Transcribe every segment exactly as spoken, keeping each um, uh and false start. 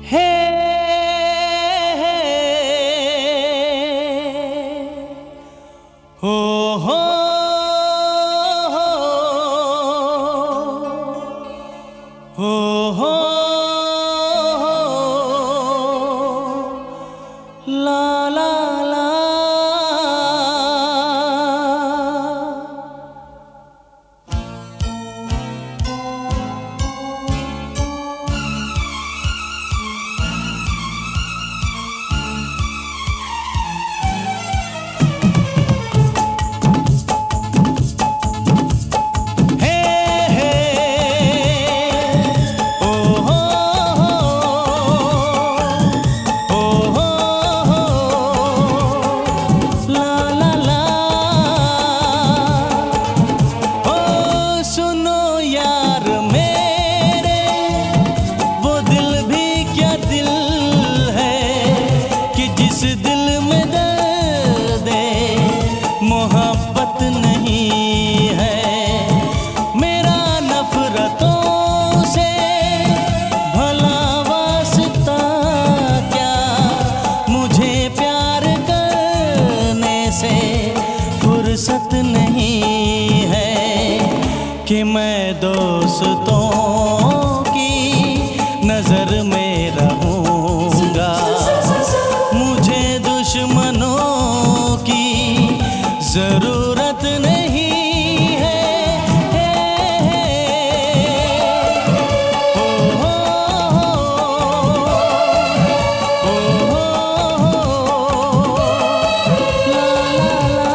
हे हो हो हो हो ला ला ला। मोहब्बत नहीं है मेरा नफरतों से भला वास्ता क्या, मुझे प्यार करने से फुर्सत नहीं है कि मैं दोस्तों की नजर में रहूंगा, मुझे दुश्मनों की जरूरत नहीं है। ओ हो हो हो ला ला ला।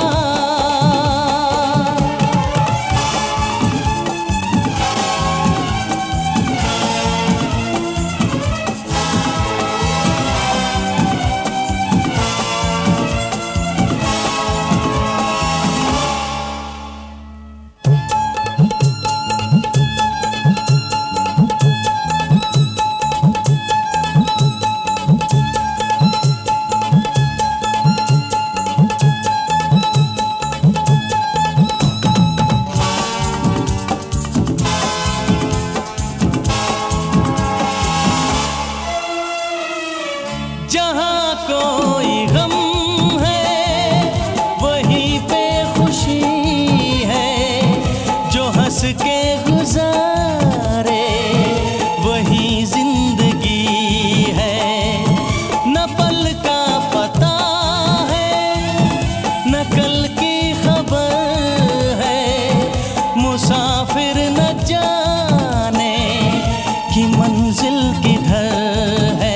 जहाँ कोई गम है वहीं पे खुशी है, जो हंस के गुजारे वही जिंदगी है। न पल का पता है न कल की खबर है, मुसाफिर न जाने कि मंजिल किधर है,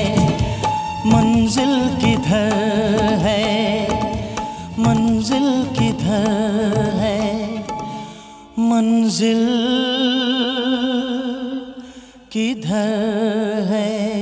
मंजिल किधर है, मंजिल किधर है, मंजिल किधर है।